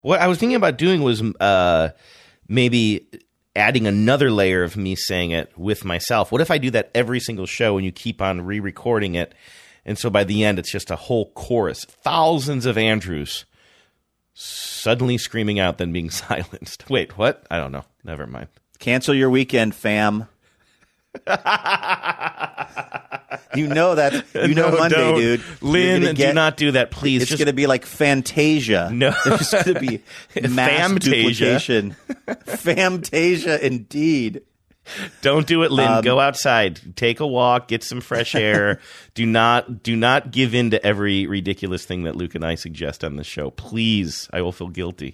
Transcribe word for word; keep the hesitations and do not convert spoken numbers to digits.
What I was thinking about doing was uh, maybe adding another layer of me saying it with myself. What if I do that every single show and you keep on re-recording it? And so by the end, it's just a whole chorus, thousands of Andrews suddenly screaming out, then being silenced. Wait, what? I don't know. Never mind. Cancel your weekend, fam. You know that. You know No, Monday, don't. dude. Lynn, You're gonna get- do not do that, please. It's Just going to be like Fantasia. No. There's going to be mass Famtasia. duplication. Famtasia, indeed. don't do it, Lynn. Um, Go outside, take a walk, get some fresh air. do not do not give in to every ridiculous thing that Luke and I suggest on this show. Please, I will feel guilty.